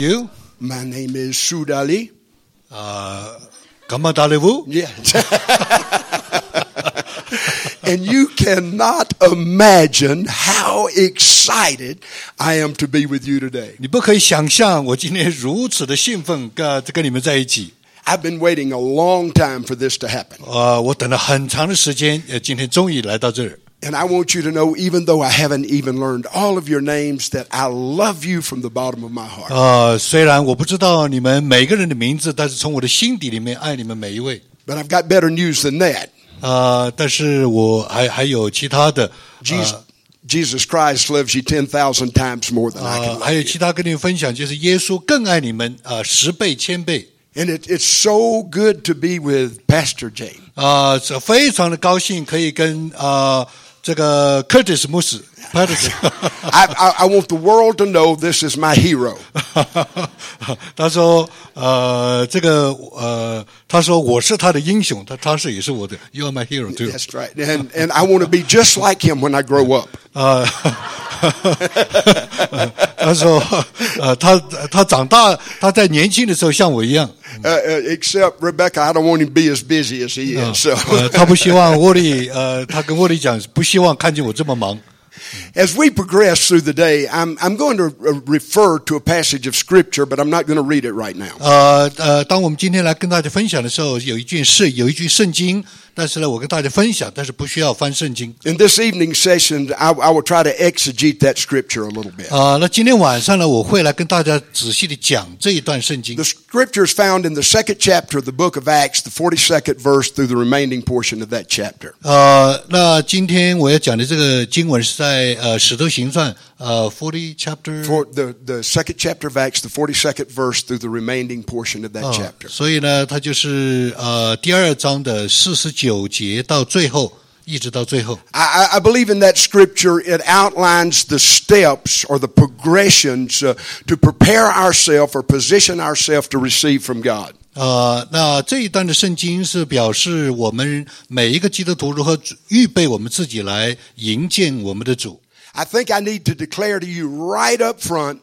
You? My name is Sudali. Comment allez-vous? Yeah. And you cannot imagine how excited I am to be with you today. 你不可以想象我今天如此的兴奋跟你们在一起。 I've been waiting a long time for this to happen. 我等了很长的时间，今天终于来到这儿。 And I want you to know, even though I haven't even learned all of your names, that I love you from the bottom of my heart. 虽然我不知道你们每个人的名字，但是从我的心底里面爱你们每一位。 But I've got better news than that. 但是我还有其他的。 Jesus Christ loves you 10,000 times more than I can love you. 还有其他跟你们分享，就是耶稣更爱你们10倍、1000倍。 And it's so good to be with Pastor James. 非常的高兴可以跟这个 Curtis 牧师 I want the world to know this is my hero. 他说他说我是他的英雄，他是也是我的 You are my hero too. That's right. And I want to be just like him when I grow up. 他说他长大，他在年轻的时候像我一样。 Except Rebecca, I don't want him to be as busy as he is. So 他不希望他跟沃利讲，不希望看见我这么忙。 As we progress through the day, I'm going to refer to a passage of Scripture, but I'm not going to read it right now. 当我们今天来跟大家分享的时候，有一句圣经，但是呢，我跟大家分享，但是不需要翻圣经。 In this evening session, I will try to exegete that Scripture a little bit. 那今天晚上呢，我会来跟大家仔细的讲这一段圣经。 The Scripture is found in the second chapter of the book of Acts, the 42nd verse through the remaining portion of that chapter. 那今天我要讲的这个经文是在使徒行传40 chapter for the second chapter of Acts, the 42nd verse through the remaining portion of that chapter. 所以呢，它就是第2章的49节到最后，一直到最后。 I believe in that scripture. It outlines the steps or the progressions to prepare ourselves or position ourselves to receive from God. 那这一段的圣经是表示我们每一个基督徒如何预备我们自己来迎接我们的主。 I think I need to declare to you right up front,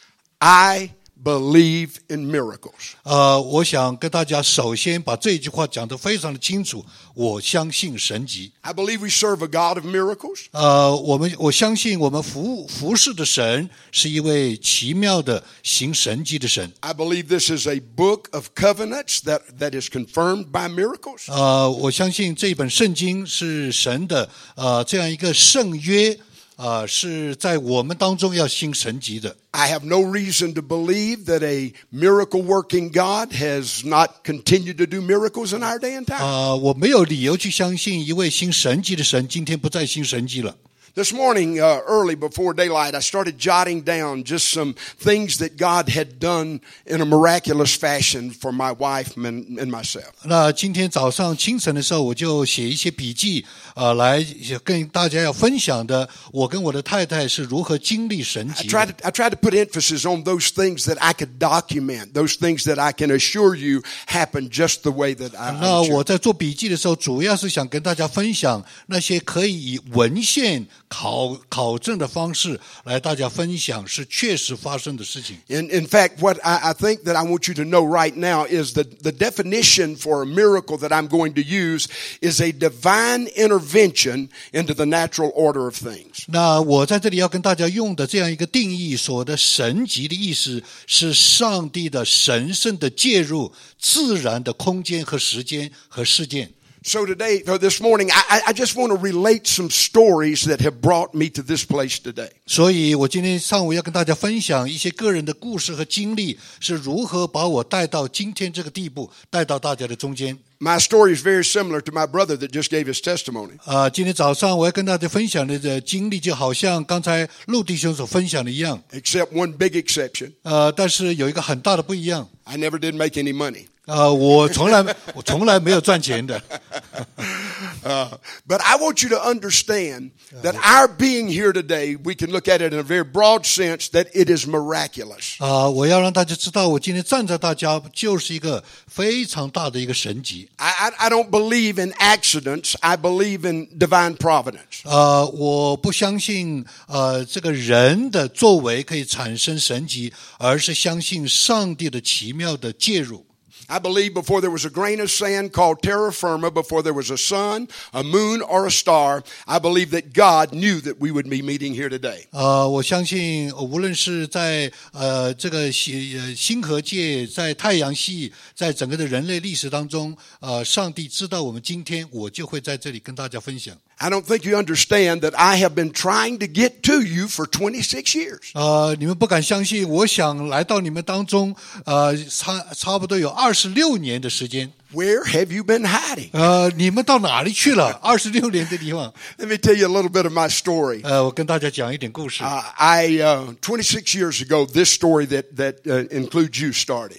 I believe in miracles. 我想跟大家首先把这一句话讲得非常的清楚，我相信神迹。 I believe we serve a God of miracles. 我相信我们服侍的神是一位奇妙的行神迹的神。 I believe this is a book of covenants that is confirmed by miracles. 我相信这本圣经是神的这样一个圣约。是在我们当中要行神迹的。 I have no reason to believe that a miracle-working God has not continued to do miracles in our day and time. 我没有理由去相信一位行神迹的神今天不再行神迹了。 This morning, early before daylight, I started jotting down just some things that God had done in a miraculous fashion for my wife and myself. 那今天早上清晨的时候，我就写一些笔记，来跟大家要分享的，我跟我的太太是如何经历神迹的。 I tried to put emphasis on those things that I could document, those things that I can assure you happened just the way that I. 那我在做笔记的时候，主要是想跟大家分享那些可以以文献考证的方式来大家分享是确实发生的事情。 In fact, what I think that I want you to know right now is that the definition for a miracle that I'm going to use is a divine intervention into the natural order of things. 那我在这里要跟大家用的这样一个定义，所的神迹的意思是上帝的神圣的介入自然的空间和时间和事件。 So this morning, I just want to relate some stories that have brought me to this place today. 所以我今天上午要跟大家分享一些个人的故事和经历，是如何把我带到今天这个地步，带到大家的中间。 My story is very similar to my brother that just gave his testimony. 今天早上我要跟大家分享的经历，就好像刚才陆弟兄所分享的一样。 Except one big exception. 但是有一个很大的不一样。 I never did make any money. 我从来没有赚钱的。 But I want you to understand that our being here today, we can look at it in a very broad sense that it is miraculous. 我要让大家知道，我今天站在大家就是一个非常大的一个神迹。 I don't believe in accidents. I believe in divine providence. 我不相信这个人的作为可以产生神迹，而是相信上帝的奇妙的介入。 I believe before there was a grain of sand called terra firma, before there was a sun, a moon, or a star, I believe that God knew that we would be meeting here today. 我相信无论是在这个星河界，在太阳系，在整个的人类历史当中，上帝知道我们今天我就会在这里跟大家分享。 I don't think you understand that I have been trying to get to you for 26 years. 你们不敢相信，我想来到你们当中，差不多有26年的时间。 Where have you been hiding? 你们到哪里去了？26年的地方。 Let me tell you a little bit of my story. 我跟大家讲一点故事。 26 years ago, this story that includes you started.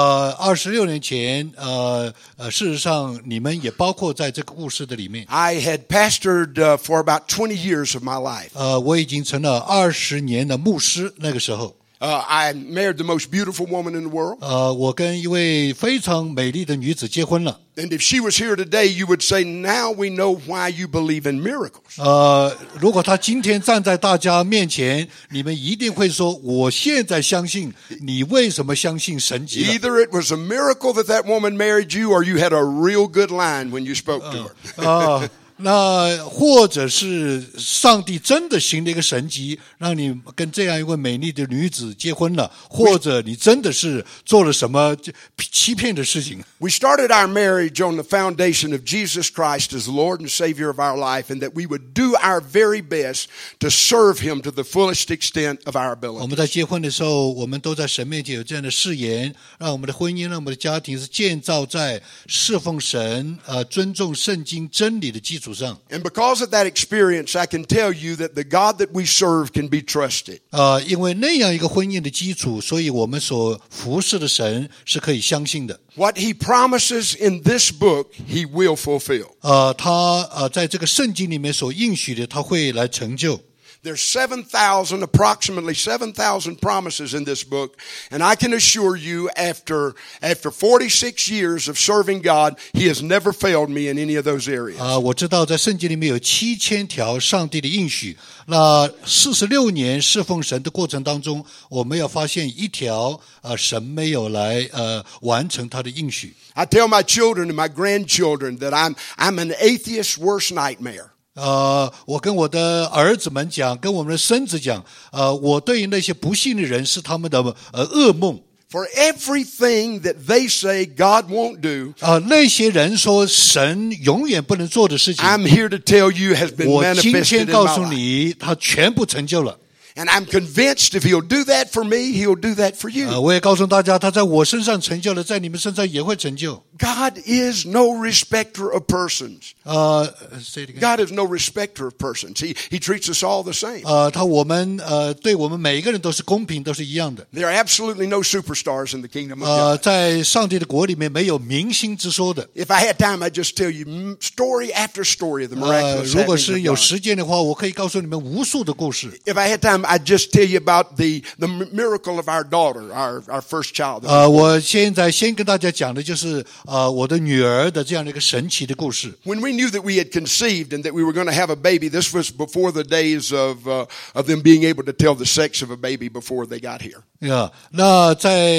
26年前，事实上你们也包括在这个故事的里面。 I had pastored for about 20 years of my life. 我已经成了20年的牧师，那个时候。 I married the most beautiful woman in the world. 我跟一位非常美丽的女子结婚了。 And if she was here today, you would say, now we know why you believe in miracles. 如果她今天站在大家面前，你们一定会说，我现在相信你为什么相信神迹了。 Either it was a miracle that woman married you, or you had a real good line when you spoke to her. 那或者是上帝真的行了一个神迹，让你跟这样一位美丽的女子结婚了，或者你真的是做了什么欺骗的事情。 We started our marriage on the foundation of Jesus Christ as Lord and Savior of our life, and that we would do our very best to serve Him to the fullest extent of our ability. 我们在结婚的时候，我们都在神面前有这样的誓言，让我们的婚姻，让我们的家庭是建造在侍奉神、尊重圣经真理的基础。 And because of that experience, I can tell you that the God that we serve can be trusted. 因为那样一个婚姻的基础，所以我们所服侍的神是可以相信的。 What He promises in this book, He will fulfill. 他在这个圣经里面所应许的，他会来成就。 There's approximately 7,000 promises in this book, and I can assure you, after 46 years of serving God, He has never failed me in any of those areas. 我知道在圣经里面有7000条上帝的应许，那46年侍奉神的过程当中，我们要发现一条神没有来完成他的应许。 I tell my children and my grandchildren that I'm an atheist's worst nightmare. 我跟我的儿子们讲，跟我们的孙子讲，我对于那些不信的人是他们的噩梦。 For everything that they say God won't do, 那些人说神永远不能做的事情， I'm here to tell you has been 我今 manifested 天 in 告 my 诉 life. 你，他全部成就了。 And I'm convinced if He'll do that for me, He'll do that for you. 我也告诉大家，他在我身上成就了，在你们身上也会成就。 God is no respecter of persons. Say it again. God is no respecter of persons. He treats us all the same. 对我们每一个人都是公平，都是一样的。 There are absolutely no superstars in the kingdom of God. 在上帝的国里面没有明星之说的。 If I had time, I'd just tell you story after story of the miraculous 如果 happenings 是 of 有 God. 时间的话，我可以告诉你们无数的故事。 If I had time, I'd just tell you about the miracle of our daughter, our first child. 我现在先跟大家讲的就是我的女儿的这样的一个神奇的故事。 When we knew that we had conceived and that we were going to have a baby, this was before the days of them being able to tell the sex of a baby before they got here. 那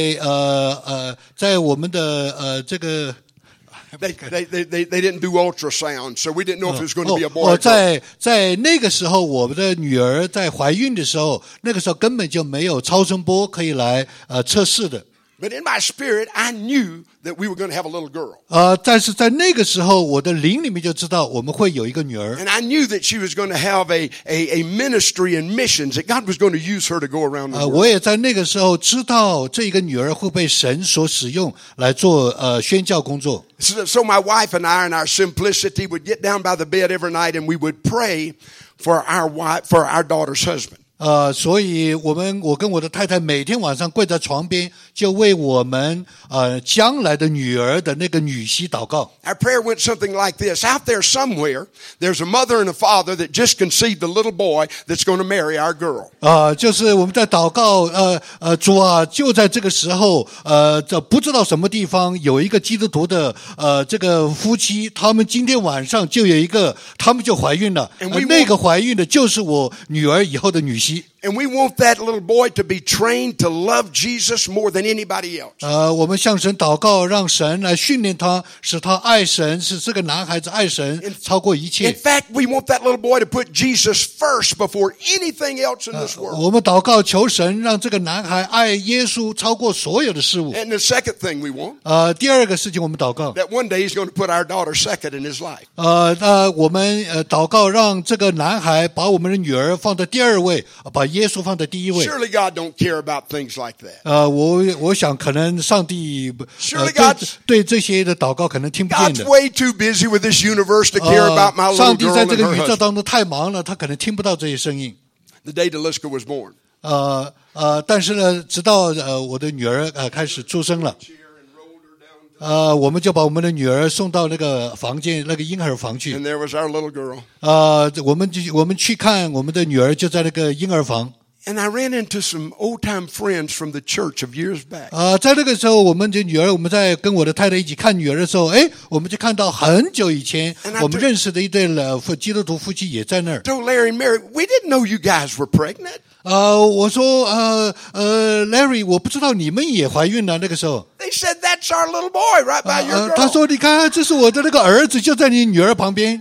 在我们的这个。 They didn't do ultrasound, so we didn't know if it was going to be a boy or girl. 在那个时候，我们的女儿在怀孕的时候，那个时候根本就没有超声波可以来测试的。 But in my spirit, I knew that we were going to have a little girl. 但是在那个时候，我的灵里面就知道我们会有一个女儿。 And I knew that she was going to have a ministry and missions, that God was going to use her to go around the world. 我也在那个时候知道这个女儿会被神所使用来做宣教工作。 So my wife and I, in our simplicity, would get down by the bed every night and we would pray for our daughter's husband. 所以我跟我的太太每天晚上跪在床边，就为我们将来的女儿的那个女婿祷告。 Our prayer went something like this. Out there somewhere, there's a mother and a father that just conceived a little boy that's going to marry our girl. 就是我们在祷告，主啊，就在这个时候，这不知道什么地方有一个基督徒的这个夫妻，他们今天晚上就有一个，他们就怀孕了，那个怀孕的就是我女儿以后的女婿。 And we want that little boy to be trained to love Jesus more than anybody else. 我们向神祷告，让神来训练他，使他爱神，使这个男孩子爱神超过一切。 In fact, we want that little boy to put Jesus first before anything else in this world. 我们祷告求神让这个男孩爱耶稣超过所有的事物。 And the second thing we want, 第二个事情我们祷告， that one day he's going to put our daughter second in his life. 我们祷告让这个男孩把我们的女儿放在第二位，把耶稣放在第一位。 Surely God don't care about things like that. 我想可能上帝对这些的祷告可能听不见 God's 的。 way too busy with this universe to care about my little 上帝 girl 在 and 这个 her 宇宙 husband. 当中太忙了，他可能听不到这些声音。 The day Deliska was born. 但是呢，直到我的女儿开始出生了，我们就把我们的女儿送到那个房间，那个婴儿房去。 And there was our little girl. 我们去看我们的女儿，就在那个婴儿房。 And I ran into some old-time friends from the church of years back. 在那个时候，我们的女儿，我们在跟我的太太一起看女儿的时候，我们就看到很久以前我们认识的一对基督徒夫妻也在那儿。 Told Larry and Mary, we didn't know you guys were pregnant. 我说Larry， 我不知道你们也怀孕了。那个时候 They said, that's our little boy right by your 他 girl. 说你看，这是我的那个儿子，就在你女儿旁边。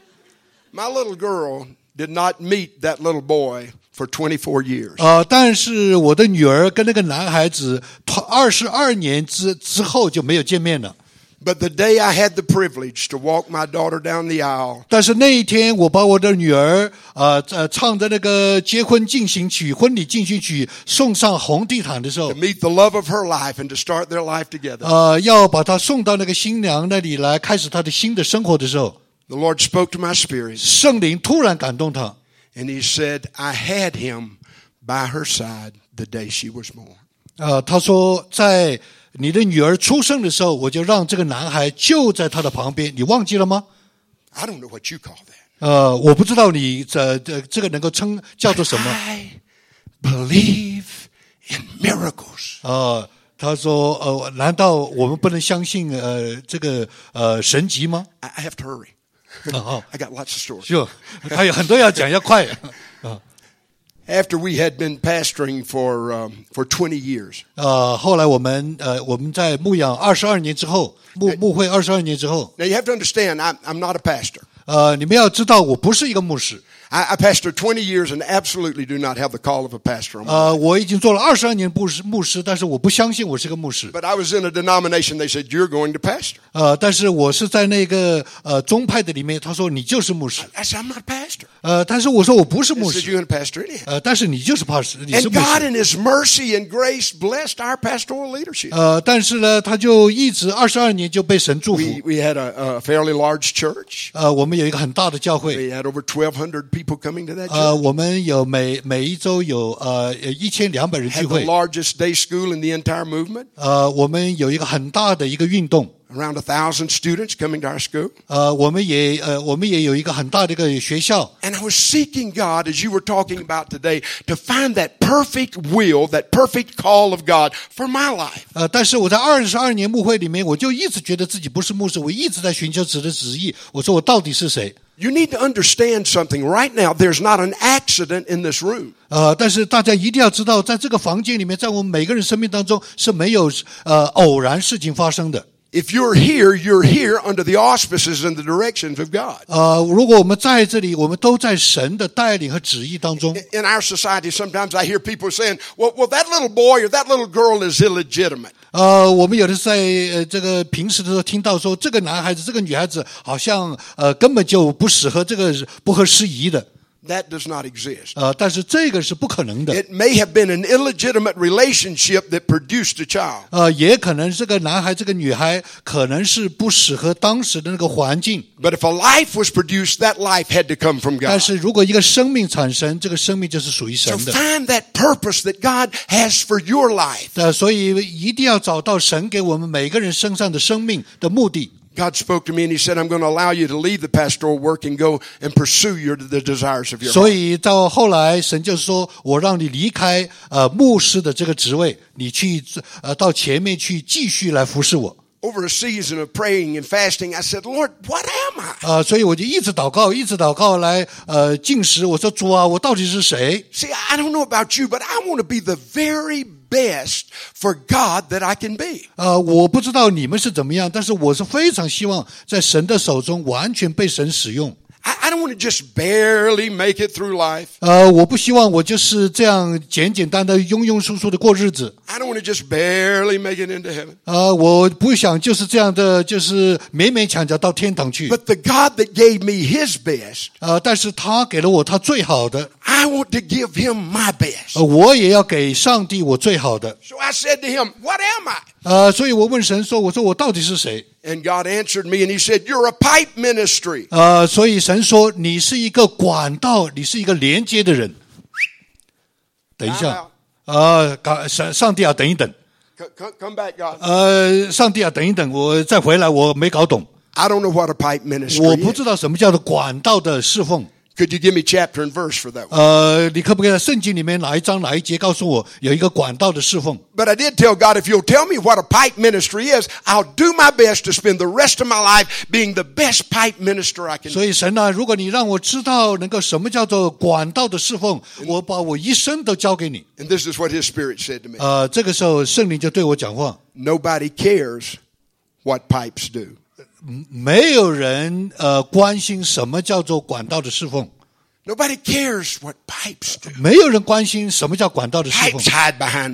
My little girl did not meet that little boy for 24 years. 但是我的女儿跟那个男孩子22年之后就没有见面了。 But the day I had the privilege to walk my daughter down the aisle, 但是那一天，我把我的女儿唱的那个结婚进行曲、婚礼进行曲送上红地毯的时候 to，meet the love of her life and to start their life together, 要把她送到那个新娘那里来，开始她的新的生活的时候， the Lord spoke to my spirit 圣灵突然感动她。 and he said, I had him by her side the day she was born. 他说在你的女儿出生的时候，我就让这个男孩就在她的旁边，你忘记了吗？ I don't know what you call that. 我不知道你这个能够叫做什么。 I believe in miracles. 他说难道我们不能相信这个神迹吗？ I have to hurry. I got lots of stories. 就还有很多要讲，要快。 After we had been pastoring for 20 years, 后来我们在牧养22年之后，牧会22年之后， now you have to understand, I'm not a pastor. 你们要知道，我不是一个牧师。 I pastored 20 years and absolutely do not have the call of a pastor on my life. 我已经做了22年牧师，但是我不相信我是个牧师。 But I was in a denomination, they said, you're going to pastor. 但是我是在那个宗派的里面，他说你就是牧师。 I said, I'm not a pastor. 但是我说我不是 They 牧 said, 师。 you're going to pastor anyhow. 但是你就是你是 And 牧 God 师。 in His mercy and grace blessed our pastoral leadership. 但是呢，他就一直22年就被神祝福。 We had a fairly large church. 我们有一个很大的教会。 We had over 1,200 people coming to that church. 我们有每一周有1200人聚 Had the 会。 largest day school in the entire movement. 我们有一个很大的一个运动。 Around 1,000 students coming to our school. 我们也有一个很大的一个学校。 And I was seeking God, as you were talking about today, to find that perfect will, that perfect call of God for my life. 但是我在22年牧会里面，我就一直觉得自己不是牧师，我一直在寻求主的旨意。我说我到底是谁？ You need to understand something. Right now, there's not an accident in this room. 但是大家一定要知道，在这个房间里面，在我们每个人生命当中是没有偶然事情发生的。 If you're here under the auspices and the directions of God. 如果我们在这里，我们都在神的带领和旨意当中。 In our society, sometimes I hear people saying, well, that little boy or that little girl is illegitimate. 我们有的在这个平时的时候听到说，这个男孩子、这个女孩子好像根本就不适合，这个不合时宜的。 that does not exist. 但是这个是不可能的。 It may have been an illegitimate relationship that produced a child. 也可能这个男孩这个女孩可能是不适合当时的那个环境。 But if a life was produced, that life had to come from 但 God. 是如果一个生命产生，这个生命就是属于 So 神的。 find that purpose that God has for your life. 所以一定要找到神给我们每个人身上的生命的目的。 God spoke to me and he said, I'm going to allow you to leave the pastoral work and go and pursue the desires of your 所 heart. 以到后来，神就说：“我让你离开牧师的这个职位，你去到前面去继续来服侍我。” Over a season of praying and fasting, I said, Lord, what am I? 所以我就一直祷告来进食。我说主啊，我到底是谁？ See, I don't know about you, but I want to be the very best for God that I can be. 我不知道你们是怎么样，但是我是非常希望在神的手中完全被神使用。 I don't want to just barely make it through life. 我不希望我就是这样简简单单庸庸疏疏的过日子。 I don't want to just barely make it into heaven. 我不想就是这样的，就是勉勉强强到天堂去。 But the God that gave me his best, 但是他给了我他最好的， I want to give him my best. 我也要给上帝我最好的。 So I said to him, what am I? 所以我问神说：“我说我到底是谁？” And God answered me and he said, you're a pipe ministry. 所以神说你是一个管道，你是一个连接的人。等一下，上帝啊，等一等。 Come back, God. 上帝啊，等一等，我再回来，我没搞懂。 I don't know what a pipe ministry 我不 is. 知道什么叫做管道的侍奉。 Could you give me chapter and verse for that one? 你可不可以在圣经里面哪一章哪一节告诉我有一个管道的侍奉？ But I did tell God, if you'll tell me what a pipe ministry is, I'll do my best to spend the rest of my life being the best pipe minister I can 所 be. 以神啊，如果你让我知道能够什么叫做管道的侍奉，我把我一生都交给你。 And this is what his spirit said to me. 这个时候圣灵就对我讲话。 Nobody cares what pipes do. 没有人关心什么叫做管道的侍奉， Nobody cares what pipes do. 没有人关心什么叫管道的侍奉。 Pipes hide behind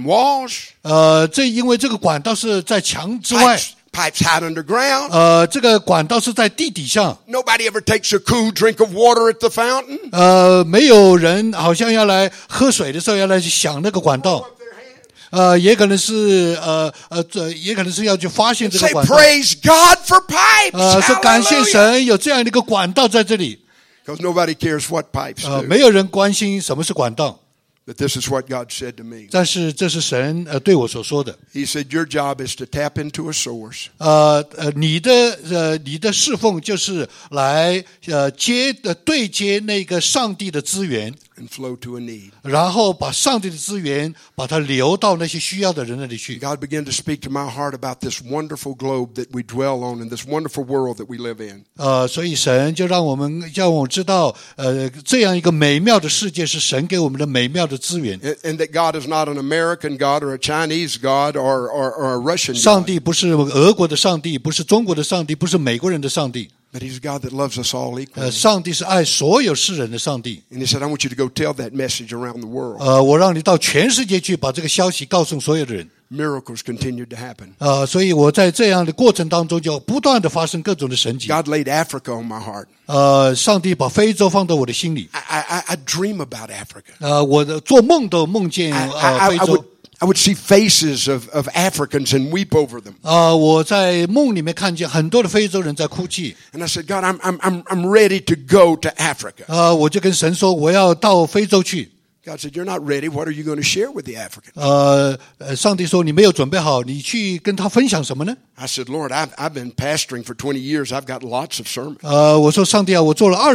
walls. 因为这个管道是在墙之外， Pipes hide underground. 这个管道是在地底下。 Nobody ever takes a cool drink of water at the fountain. 没有人好像要来喝水的时候要来想那个管道。 也可能是也可能是要去发现这个 Say 管道。 praise God for pipes. 说感谢 Hallelujah. 神有这样的一个管道在这里。 Because nobody cares what pipes do. 没有人关心什么是管道， But this is what God said to me. 但是这是神对我所说的。 He said, your job is to tap into a source. 你的侍奉就是来对接那个上帝的资源， And flow to a need. 然后把上帝的资源把它流到那些需要的人那里去。 God began to speak to my heart about this wonderful globe that we dwell on and this wonderful world that we live in. 所以神就让我们知道，这样一个美妙的世界是神给我们的美妙的资源。 And that God is not an American God or a Chinese God or a Russian 上 God. 帝不是俄国的上帝，不是中国的上帝，不是美国人的上帝。 But He's a God that loves us all equally. 上帝是爱所有世人的上帝。 And He said, I want you to go tell that message around the world. 我让你到全世界去把这个消息告诉所有的人。 Miracles continued to happen. 所以我在这样的过程当中就不断的发生各种的神迹。 God laid Africa on my heart. 上帝把非洲放到我的心里。 I dream about Africa. 我做梦都梦见非洲。 I would see faces of Africans and weep over them. 我在梦里面看见很多的非洲人在哭泣。 And I said, God, I'm ready to go to Africa. 我就跟神说，我要到非洲去。 God said, you're not ready. What are you going to share with the African? 上帝说你没有准备好，你去跟他分享什么呢？ I said, Lord, I've been pastoring for 20 years. I've got lots of sermons. 我说上帝啊，我做了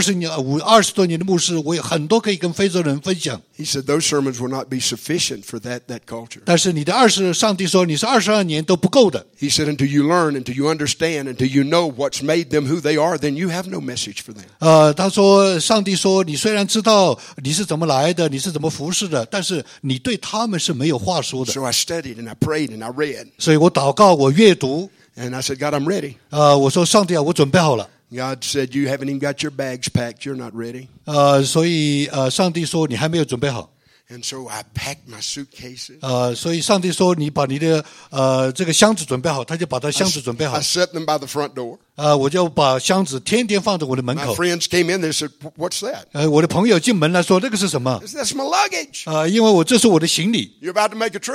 20多年的牧师，我有很多可以跟非洲人分享。 He said, those sermons will not be sufficient for that culture. 但是你的上帝说你是22年都不够的。 He said, until you learn, until you understand, until you know what's made them who they are, then you have no message for them. 他说上帝说你虽然知道你是怎么来的，你是怎么服侍的，但是你对他们是没有话说的。 So I studied and I prayed and I read. 所以我祷告，我阅读。 And I said, God, I'm ready. 我说上帝啊，我准备好了。 God said, you haven't even got your bags packed. You're not ready. 所以上帝说你还没有准备好。 And so I packed my suitcases. 所以上帝说你把你的这个箱子准备好，他就把他箱子准备好 I。set them by the front door. 我就把箱子天天放在我的门 My 口。 friends came in, they said, "What's that?" 我的朋友进门来说那个是什么？ I said, "That's my luggage. 因为我这是我的行李。 You about to make a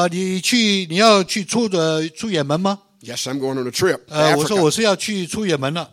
trip?" 你要去出远门吗？ Yes, I'm going on a trip to 我说 Africa. 我是要去出远门了。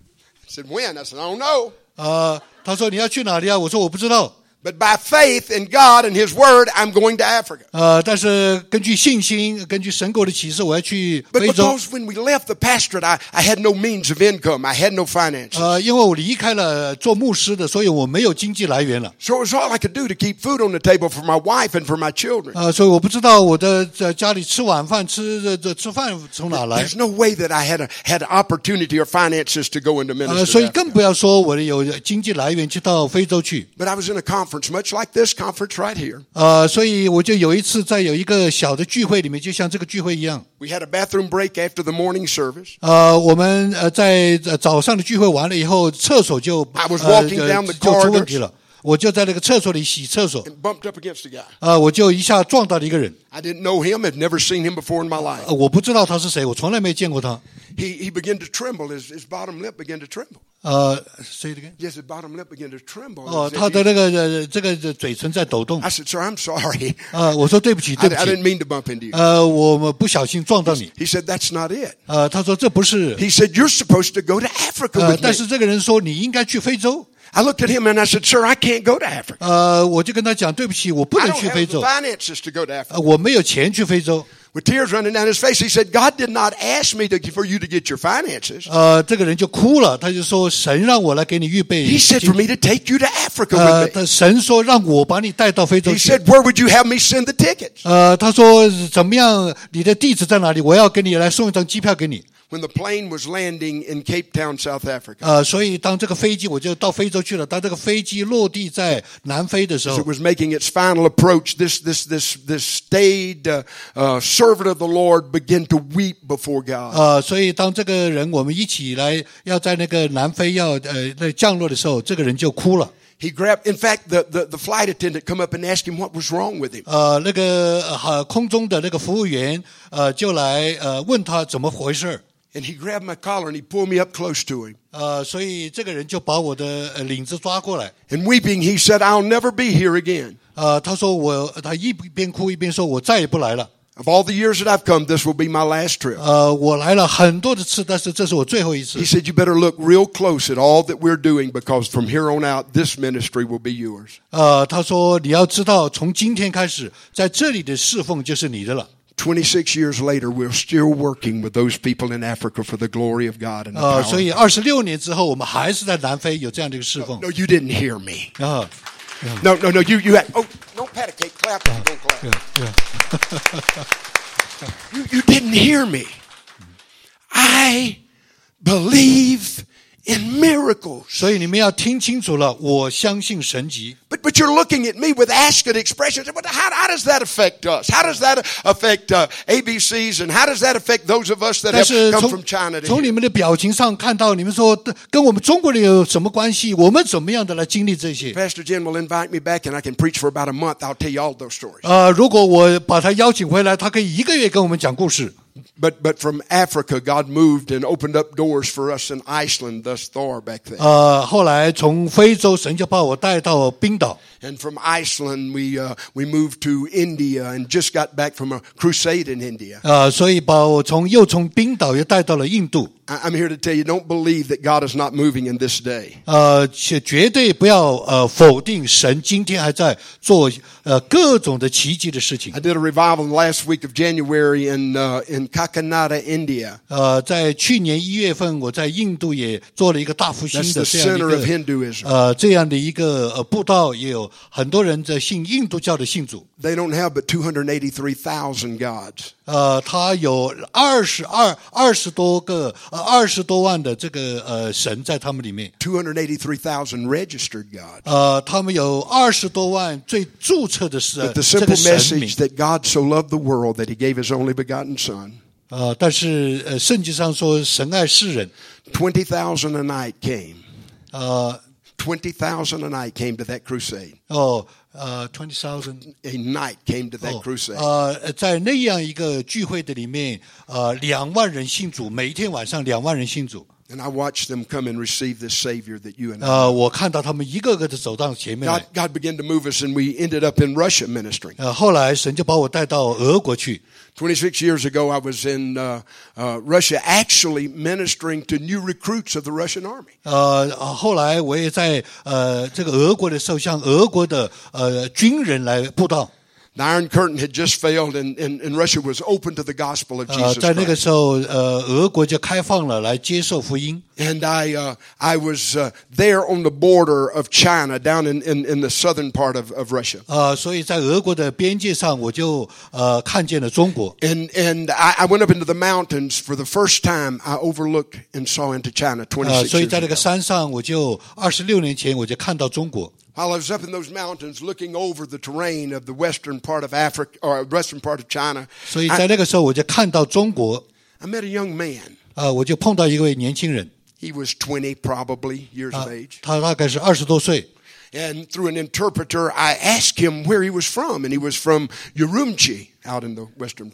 I said, "When?" I said, "I don't know. 他说你要去哪里啊？我说我不知道。 But by faith in God and His Word, I'm going to Africa." 但是根据信心，根据神给我的启示，我要去 But 非洲。 because when we left the pastorate, I had no means of income. I had no finances. 因为我离开了做牧师的，所以我没有经济来源了。 So it was all I could do to keep food on the table for my wife and for my children. 所以我不知道我的在家里吃晚饭吃饭从哪来。 There's no way that I had opportunity or finances to go into ministry. 所以更不要说我有经济来源去到非洲去。 But I was in a conference much like this conference right here. 所以我就有一次在有一个小的聚会里面，就像这个聚会一样。 We had a bathroom break after the morning service. 我们在早上的聚会完了以后，厕所就 I was walking down the 就出问题了。我就在那个厕所里洗厕所， And bumped up against a guy. 我就一下撞到了一个人。 I didn't know him, had never seen him before in my life. 我不知道他是谁，我从来没见过他。 He began to tremble. His bottom lip began to tremble. Say it again. Yes, his bottom lip began to tremble. 他的那个这个嘴唇在抖动。 I said, "Sir, I'm sorry. 我说对不起，对不 I 起。 didn't mean to bump into you." 我们不小心撞到你。 He said, "That's not it." 他说这不是。 He said, "You're supposed to go to Africa with 但 me." 是这个人说你应该去非洲。 I looked at him and I said, "Sir, I can't go to Africa. 我就跟他讲对不起，我不 I 能 don't 去 have 非 the 洲。 finances to go to Africa." 我没有钱去非洲。 With tears running down his face, he said, "God did not ask me for you to get your finances. 这个人就哭了，他就说神让我来给你预备。 He said for me to take you to Africa with me." 神说让我把你带到非洲 He 去。 said, "Where would you have me send the tickets?" 他说怎么样？你的地址在哪里？我要给你来送一张机票给你。 When the plane was landing in Cape Town, South Africa, 所以当这个飞机我就到非洲去了。当这个飞机落地在南非的时 as 候 it，was making its final approach, this staid servant of the Lord began to weep before God. 所以当这个人我们一起来要在那个南非要那降落的时候，这个人就哭了。 He grabbed, in fact, the flight attendant come up and asked him what was wrong with him. 那个空中的那个服务员就来问他怎么回事。 And he grabbed my collar and he pulled me up close to him. 所以这个人就把我的领子抓过来。 And weeping, he said, "I'll never be here again. 他说他一边哭一边说，我再也不来了。 Of all the years that I've come, this will be my last trip." 我来了很多的次，但是这是我最后一次 He。said, "You better look real close at all that we're doing because from here on out, this ministry will be yours." 他说你要知道，从今天开始，在这里的侍奉就是你的了。 26 years later, we're still working with those people in Africa for the glory of God and the power. 所以26年之后，我们还是在南非有这样的一个侍奉。 No, you didn't hear me. 啊 No, you had, oh, don't pat a cake, clap, don't clap. You didn't hear me. I believe in miracles. 所以你们要听清楚了，我相信神迹。 But you're looking at me with asked expressions. How does that affect us? How does that affect ABCs? And how does that affect those of us that 但 have 是 come from China to 从你 here? 们的表情上看到，你们说跟我们中国人有什么关系？我们怎么样的来经历这些？ Pastor Jen will invite me back and I can preach for about a month. I'll tell you all those stories. 如果我把他邀请回来，他可以1个月跟我们讲故事。 But from Africa, God moved and opened up doors for us in Iceland thus far back then. 后来从非洲，神就把我带到冰岛。 And from Iceland, we moved to India and just got back from a crusade in India. 所以把我又从冰岛又带到了印度。 I'm here to tell you, don't believe that God is not moving in this day. 绝对不要否定神今天还在做各种的奇迹的事情。 I did a revival the last week of January in Kakinada, India. 在去年1月份，我在印度也做了一个大复兴 That's 的 the 这样的 center of 一个 Hinduism. 这样的一个布道，也有很多人在信印度教的信主。 They don't have but 283,000 gods. 他有20多万的这个神在他们里面。 283,000 registered gods. 他们有20多万最注册的 But the 这 simple 个神明 message。that God so loved the world that he gave his only begotten son. 但是圣经上说神爱世人。 20,000 a night came. 20,000 a night came to that crusade. 20,000 a night came to that crusade. 在那样一个聚会的里面，2万人信主，每一天晚上2万人信主。 And I watched them come and receive this Savior that you and I. 我看到他们一个个的走到前面来。 God began to move us, and we ended up in Russia ministering. 后来神就把我带到俄国去。 26 years ago, I was in Russia, actually ministering to new recruits of the Russian army. 后来我也在这个俄国的时候，向俄国的军人来布道。 The Iron Curtain had just failed, and Russia was open to the gospel of Jesus 在那个 Christ. 时候，俄国就开放了来接受福音。 And I was there on the border of China, down in the southern part of Russia. 所以在俄国的边界上，我就看见了中国。 And I went up into the mountains for the first time. I overlooked and saw into China 26 所以 years 在那个 ago. 山上，我就26年前我就看到中国。 While I was up in those mountains, looking over the terrain of the western part of Africa or western part of China, 所以在那个时候，我就看到中国。 I met a young man. 我就碰到一位年轻人。 He was 20 probably years of age. 他大概是20多岁。 And through an interpreter, I asked him where he was from, and he was from Urumqi, out in the western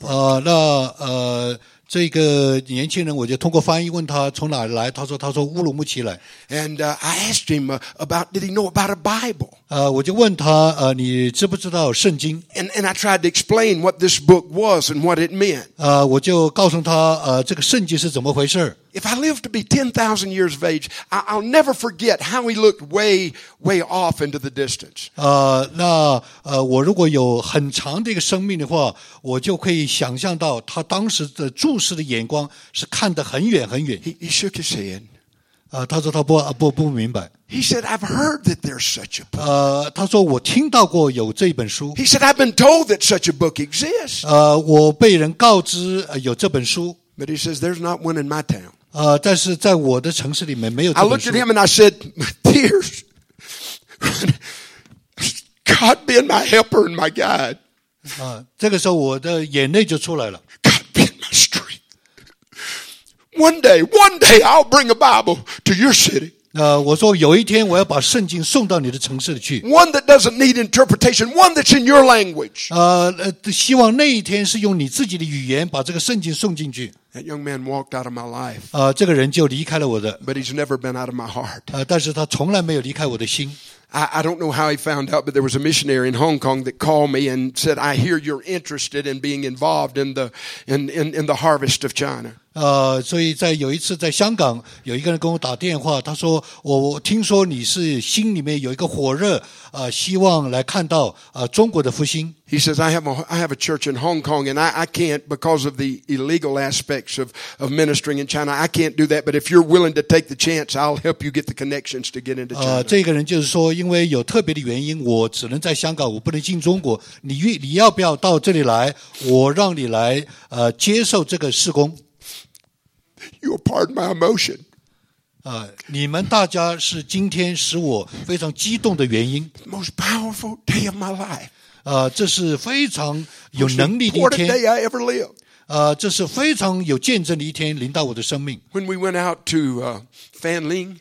part. 这个年轻人，我就通过翻译问他从哪里来，他说乌鲁木齐来。 And I asked him did he know about a Bible? 我就问他你知不知道圣经？ And I tried to explain what this book was and what it meant. 我就告诉他这个圣经是怎么回事。 If I live to be 10,000 years of age, I'll never forget how he looked way off into the distance. 我如果有很长的一个生命的话，我就可以想象到他当时的注视的眼光是看得很远很远。 He shook his head. 他说他不明白。 He said, I've heard that there's such a book. 他说我听到过有这本书。 He said, I've been told that such a book exists. 我被人告知有这本书。 But he says, there's not one in my town. 但是在我的城市里面没有这 I 本 looked 书。 at him and I said, tears. God being my helper and my guide. 这个时候我的眼泪就出来了。 God being my strength. One day, I'll bring a Bible to your city. 我说有一天我要把圣经送到你的城市里去。 One that doesn't need interpretation. One that's in your language. 希望那一天是用你自己的语言把这个圣经送进去。 That young man walked out of my life. 这个人就离开了我的。 But he's never been out of my heart. 但是他从来没有离开我的心。 I don't know how he found out, but there was a missionary in Hong Kong that called me and said, I hear you're interested in being involved in the harvest of China. 所以在有一次在香港有一个人跟我打电话，他说我听说你是心里面有一个火热，希望来看到中国的复兴。 He says, I have a church in Hong Kong, and I can't, because of the illegal aspects of ministering in China, I can't do that. But if you're willing to take the chance, I'll help you get the connections to get into China. 这个人就是说，因为有特别的原因，我只能在香港，我不能进中国。你要不要到这里来？我让你来接受这个事工。 You'll pardon my emotion. 你们大家是今天使我非常激动的原因。 The most powerful day of my life. 这是非常有能力的一 Important 天。 day I ever lived. 这是非常有见证的一天，临到我的生命。 When we went out to Fanling,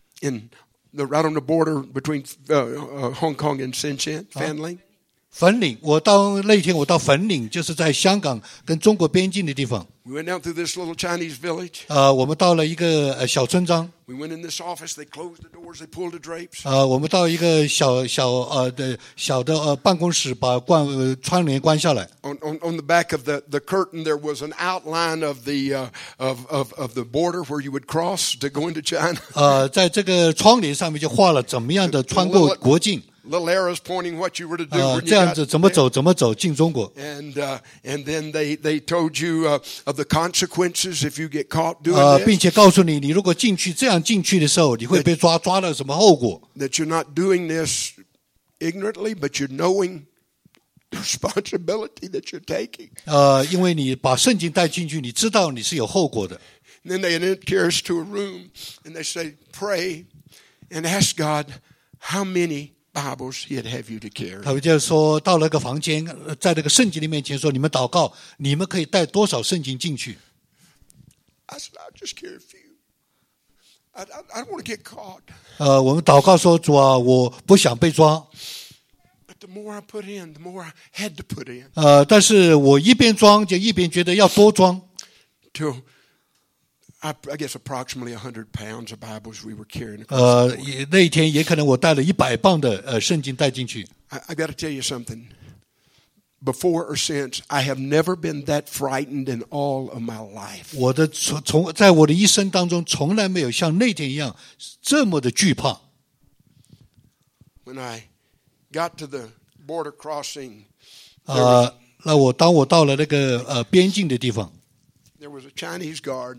right on the border between Hong Kong and Shenzhen, Fanling. 粉岭，那天我到粉岭，就是在香港跟中国边境的地方。 We went down through this little Chinese village. 我们到了一个小村庄。 We went in this office. They closed the doors. They pulled the drapes. 我们到一个小的办公室，把窗帘关下来。 On the back of the curtain, there was an outline of the border where you would cross to go into China. 在这个窗帘上面就画了怎么样的穿过国境。 Little arrows pointing what you were to do. When you 这样子怎么走进中国。 And then they told you of the consequences if you get caught doing this. 并且告诉你，你如果这样进去的时候，你会被抓了什么后果。 That you're not doing this ignorantly, but you're knowing the responsibility that you're taking. 因为你把圣经带进去，你知道你是有后果的。 And then they carry us to a room and they say, pray and ask God how many Bibles He'd have you to carry. 他们就说到了个房间，在那个圣经的面前说，你们祷告，你们可以带多少圣经进去？ I said, I'll just carry a few. I don't want to get caught. 我们祷告说，主啊，我不想被抓。 But the more I put in, the more I had to put in. 但是我一边装就一边觉得要多装。 Till I guess approximately 100 pounds of Bibles we were carrying across the border. 那一天也可能我带了100磅的圣经带进去。 I got to tell you something. Before or since, I have never been that frightened in all of my life. 我的在我的一生当中，从来没有像那天一样这么的惧怕。 When I got to the border crossing, 当我到了那个边境的地方， there was a Chinese guard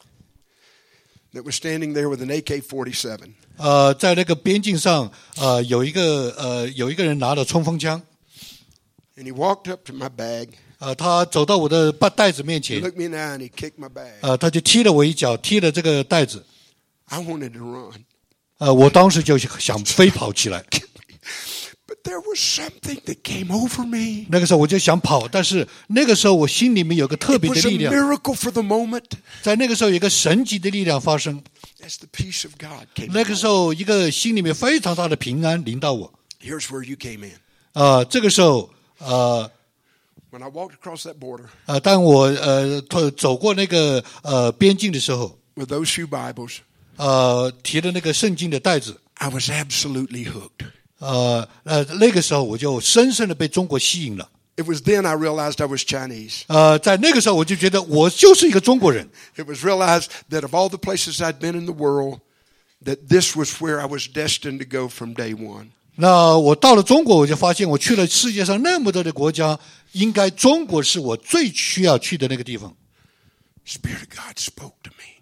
that was standing there with an AK-47. 在那个边境上，有一个人拿了冲锋枪。 And he walked up to my bag. 他走到我的袋子面 He 前， looked me in the eye and he kicked my bag. 他就踢了我一脚，踢了这个袋子。 I wanted to run. 我当时就想飞跑起来。 But there was something that came over me. 那个时候我就想跑，但是那个时候我心里面有个特 It 别的 was a 力量， miracle for the moment. 在那个时候有一个神奇的力量发生。 As the peace of God came 那个时 over. 候一个心里面非常大的平安临到我。 Here's where you came in. 这个时候 When I walked across that border 当我走过那个边境的时候， with those few Bibles, 提了那个圣经的袋子， I was absolutely hooked. 那个时候我就深深的被中国吸引了。 It was then I realized I was Chinese. 在那个时候我就觉得我就是一个中国人。 It was realized that of all the places I'd been in the world, that this was where I was destined to go from day one. 那我到了中国，我就发现我去了世界上那么多的国家，应该中国是我最需要去的那个地方。 Spirit of God spoke to me.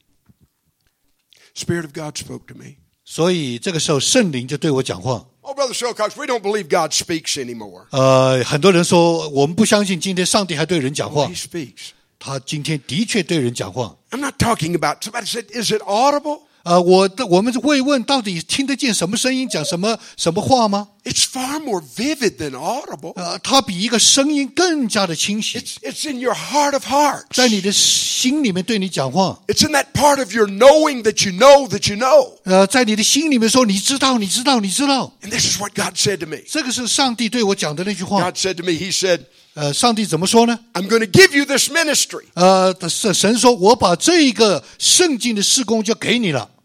Spirit of God spoke to me. 所以这个时候圣灵就对我讲话。 Oh, Brother Silcox, we don't believe God speaks anymore. 很多人说我们不相信今天上帝还对人讲 Oh, 话 he，speaks. 他今天的确对人讲话。 I'm not talking about, somebody said, is it audible? 我们会问到底听得见什么声音，讲什么话吗？ It's far more vivid than audible. 它比一个声音更加的清晰， It's in your heart of hearts. 在你的心里面对你讲话。 It's in that part of your knowing that you know that you know. 在你的心里面说你知道，你知道，你知道。 And this is what God said to me. 这个是上帝对我讲的那句话。 God said to me, He said, 上帝怎么说呢？ I'm going to give you this ministry. 神说，我把这个圣经的事工就给你了。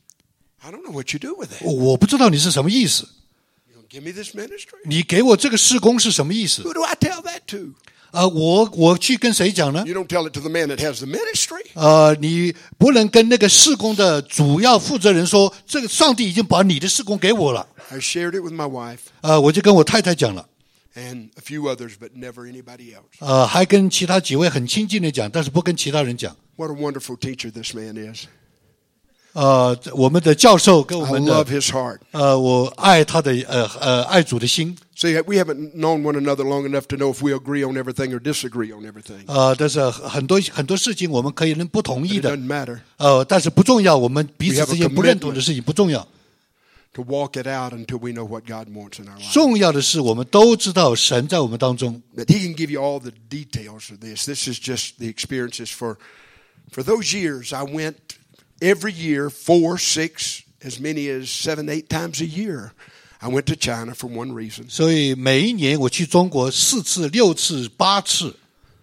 I don't know what you do with it. 我不知道你是什么意思， You gonna give me this ministry? 你给我这个事工是什么意思？ Who do I tell that to? 我去跟谁讲呢？ You don't tell it to the man that has the ministry. 你不能跟那个事工的主要负责人说，这个上帝已经把你的事工给我了。 I shared it with my wife 我就跟我太太讲了， and a few others, but never anybody else. 还跟其他几位很亲近的讲，但是不跟其他人讲。 What a wonderful teacher this man is. 我们的教授跟我 I 们 love 的 his heart. 我爱他的爱主的心。 See, we haven't known one another long enough to know if we agree on everything or disagree on everything. 但是很多事情我们可以不同意 It 的， doesn't matter 但是不重要，我们彼 We 此 have a 之间不认同的事情不重要， to walk it out until we know what God wants in our life. 重要的是我们都知道神在我们当中。 That He can give you all the details of this. This is just the experiences for those years. I went every year, 4, 6, as many as 7, 8 times a year. I went to China for one reason. 所以每一年我去中国4次、6次、8次，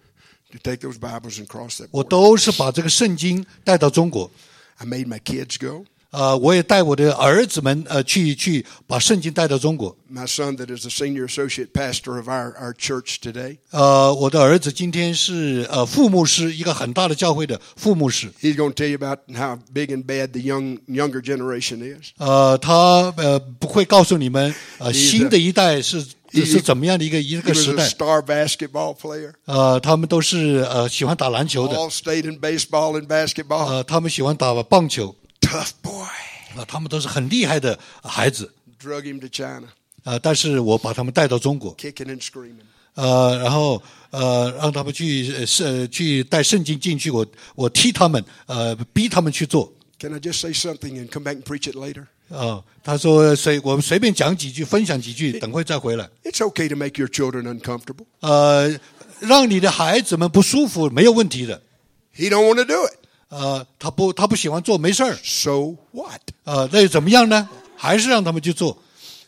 To take those Bibles and cross that 我 border. 都是把这个圣经带到中国。 I made my kids go. 我也带我的儿子们去把圣经带到中国。 My son that is the senior associate pastor of our church today. 我的儿子今天是副牧师，一个很大的教会的副牧师。 He's going to tell you about how big and bad the younger generation is. 他不会告诉你们 He's 新的一代是怎么样的一 He 个 was 时 a 代。 star basketball player. 他们都是喜欢打篮球的， All state in baseball and basketball. 他们喜欢打棒球， Tough boy. 他们都是很厉害的孩子。 Drug him to China, 但是我把他们带到中国， kicking and screaming. 然后让他们去带圣经进去，我踢他们，逼他们去做。 Can I just say something and come back and preach it later? 他说我们随便讲几句，分享几句，等会再回来。 It's okay to make your children uncomfortable. 让你的孩子们不舒服没有问题的。 He don't want to do it. 他不喜欢做，没事儿。 So what? 那又怎么样呢？还是让他们去做。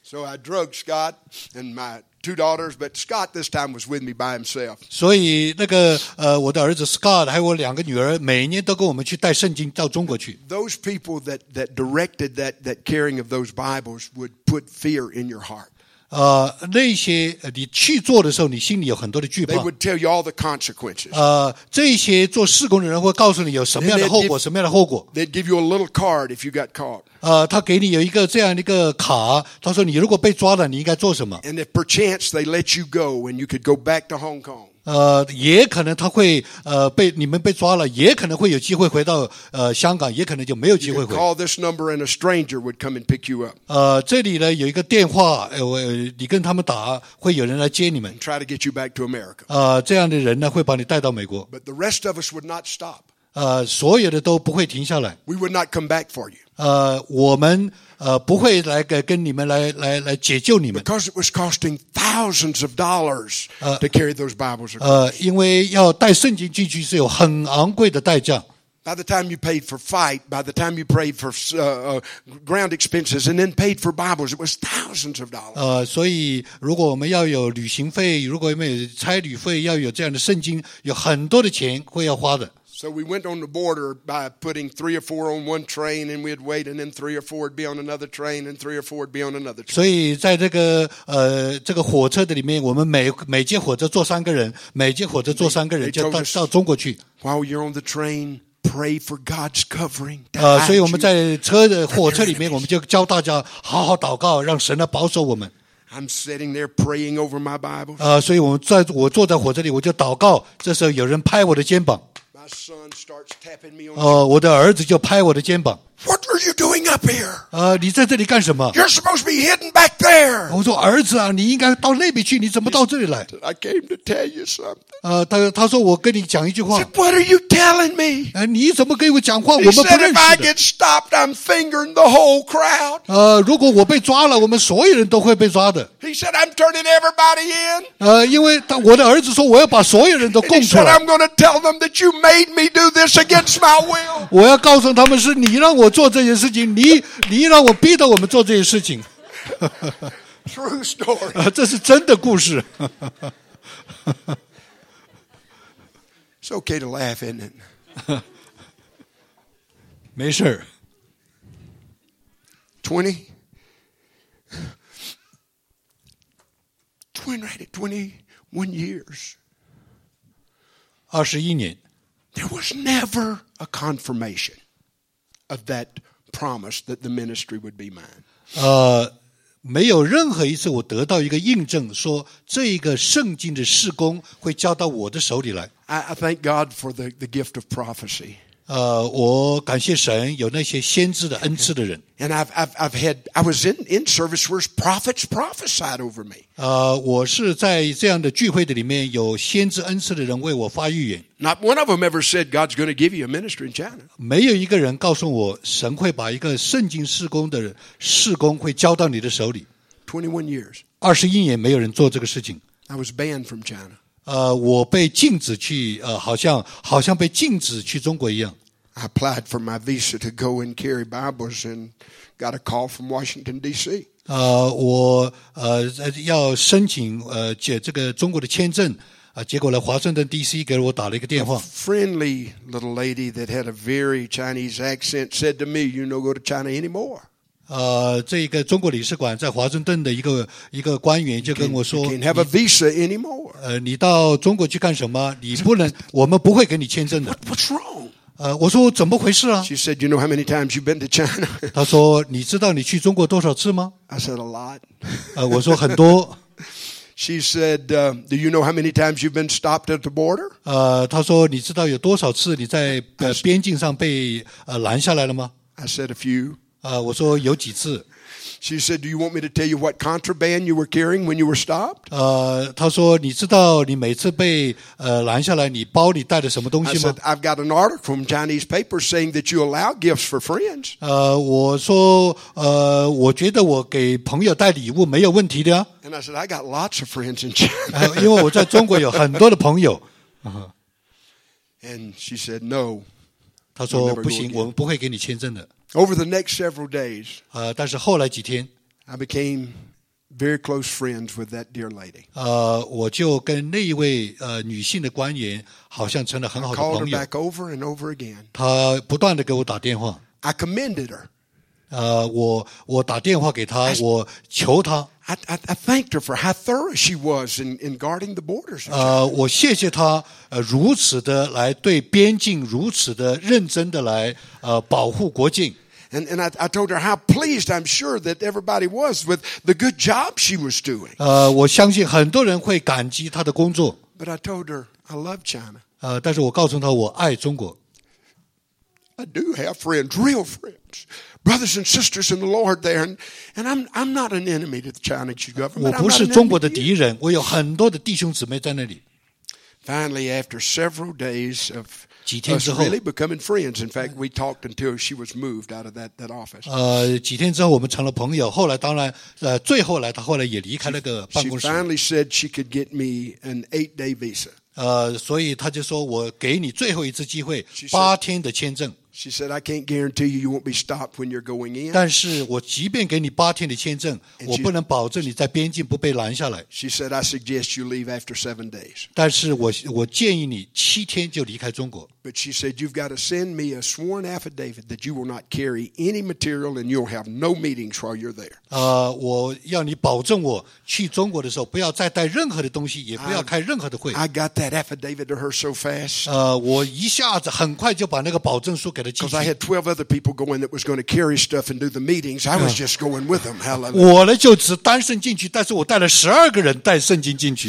So I drugged Scott and my 2 daughters, but Scott this time was with me by himself. 所以那个我的儿子 Scott 还有我2个女儿，每年都跟我们去带圣经到中国去。 Those people that directed that carrying of those Bibles would put fear in your heart. 那些你去做的时候，你心里有很多的惧怕。 They would tell you all the consequences. 这些做事工的人会告诉你有什么样的后果，什么样的后果。 They'd give you a little card if you got caught. 他给你有一个这样的一个卡，他说你如果被抓了，你应该做什么？ And if perchance they let you go and you could go back to Hong Kong. 也可能他会你们被抓了，也可能会有机会回到香港，也可能就没有机会 You 回。 could call this number and a stranger would come and pick you up 这里呢有一个电话，你跟他们打，会有人来接你们。 and try to get you back to America. 这样的人呢会把你带到美国。 But the rest of us would not stop. 所有的都不会停下来。 We would not come back for you. 我们不会来跟你们来解救你们。 Because it was costing thousands of dollars to carry those Bibles across. 因为要带圣经进去是有很昂贵的代价。 By the time you paid for flight, by the time you paid for ground expenses, and then paid for Bibles, it was thousands of dollars. 所以如果我们要有旅行费，如果我们有差旅费，要有这样的圣经，有很多的钱会要花的。 So we went on the border by putting 3 or 4 on one train, and we'd wait, and then 3 or 4 would be on another train, and 3 or 4 would be on another train. 所以在这个火车的里面，我们每节火车坐3个人，每节火车坐3个人就到中国去。 While you're on the train, pray for God's covering. 所以我们在火车里面，我们就教大家好好祷告，让神来保守我们。 I'm sitting there praying over my Bible. 所以我坐在火车里，我就祷告。这时候有人拍我的肩膀。 My son starts tapping me on. 我的儿子就拍我的肩膀。 What are you doing up here? 你在这里干什么？ You're supposed to be hidden back there. 我说儿子啊，你应该到那边去，你怎么到这里来？ I came to tell you something. 他说我跟你讲一句话。 I said, what are you telling me? 你怎么跟我讲话？我 He 们不 said, 认 if I 识的。 get stopped, I'm fingering the whole crowd. 如果我被抓了，我们所有人都会被抓的。 He said, I'm turning everybody in. 因为我的儿子说我要把所有人都 And 供 he 出 said, 来。 I'm going to tell them that you made me do this against my will. 我要告诉他们是你让我做这件事情，你让我逼着我们做这件事情。 True story. 这是真的故事。 It's okay to laugh, isn't it? 没事儿。 21 years. 21年。 There was never a confirmation of that promise that the ministry would be mine. 没有任何一次我得到一个印证，说这一个圣经的事工会交到我的手里来。 I thank God for the gift of prophecy. 我感谢神有那些先知的恩赐的人。 And I was in service where prophets prophesied over me. 我是在这样的聚会的里面有先知恩赐的人为我发预言。 Not one of them ever said God's going to give you a ministry in China. 没有一个人告诉我神会把一个圣经事工的事工会交到你的手里。 21 years. 21年没有人做这个事情。 I was banned from China. 我被禁止去好像被禁止去中国一样。 I applied for my visa to go and carry Bibles and got a call from Washington D.C. 我要申请这个中国的签证结果呢华盛顿 DC 给我打了一个电话。 Friendly little lady that had a very Chinese accent said to me, "You don't go to China anymore." 这个中国领事馆在华盛顿的一个官员就跟我说 You can't have a visa anymore. 你到中国去干什么？你不能，我们不会给你签证的。 What's wrong? 我说怎么回事啊？ She said, "You know how many times you've been to China?" 他说你知道你去中国多少次吗？ I said, "A lot." 我说很多。 She said, "Do you know how many times you've been stopped at the border?" 他说你知道有多少次你在边境上被拦下来了吗？ I said, "A few." 我说有几次。 She said, "Do you want me to tell you what contraband you were carrying when you were stopped?" 他说你知道你每次被拦下来，你包里带的什么东 I 西吗 said, "I've got an article from Chinese papers saying that you allow gifts for friends." 我说我觉得我给朋友带礼物没有问题的啊。 And I said, "I got lots of friends in China." 因为我在中国有很多的朋友。 And she said, "No." 他说不行，我们不会给你签证的。 Over the next several days, 但是后来几天， I became very close friends with that dear lady. 我就跟那一位女性的官员好像成了很好的 Called 朋 her 友。 back over and over again. 她不断的给我打电话， I commended her. 我打电话给她，我求她， I thanked her for how thorough she was in guarding the borders. 我谢谢她如此的来对边境如此的认真的来保护国境。 And I told her how pleased I'm sure that everybody was with the good job she was doing. 我相信很多人会感激她的工作。 But I told her I love China. 但是我告诉她我爱中国。 I do have friends, real friends, brothers and sisters in the Lord there, and I'm not an enemy to the Chinese 我 government. I'm 不 not 是 an 中国的 enemy. 敌人，我有很多的弟兄姊妹在那里。 Finally, after several days of 几天 us 之后， really becoming friends, in fact, we talked until she was moved out of that office. 几天之后我们成了朋友。后来当然，最后来他后来也离开那个办 She 公室。 finally said she could get me an 8-day visa. 所以他就说我给你最后一次机会 She said- ，8天的签证。 She said, I can't guarantee you won't be stopped when you're going in. 但是我即便给你8天的签证， And 我 she- 不能保证你在边境不被拦下来。 She said, I suggest you leave after 7 days. 但是我建议你7天就离开中国。 But she said, you've got to send me a sworn affidavit that you will not carry any material and you'll have no meetings while you're there. 我要你保证我去中国的时候不要再带任何的东西，也不要开任何的会。 I got that affidavit to her so fast 我一下子很快就把那个保证书给他寄 because I 去。 had 12 other people going that was going to carry stuff and do the meetings. I was just going with them. Hallelujah. 我呢就只单身进去，但是我带了12个人带圣经进去。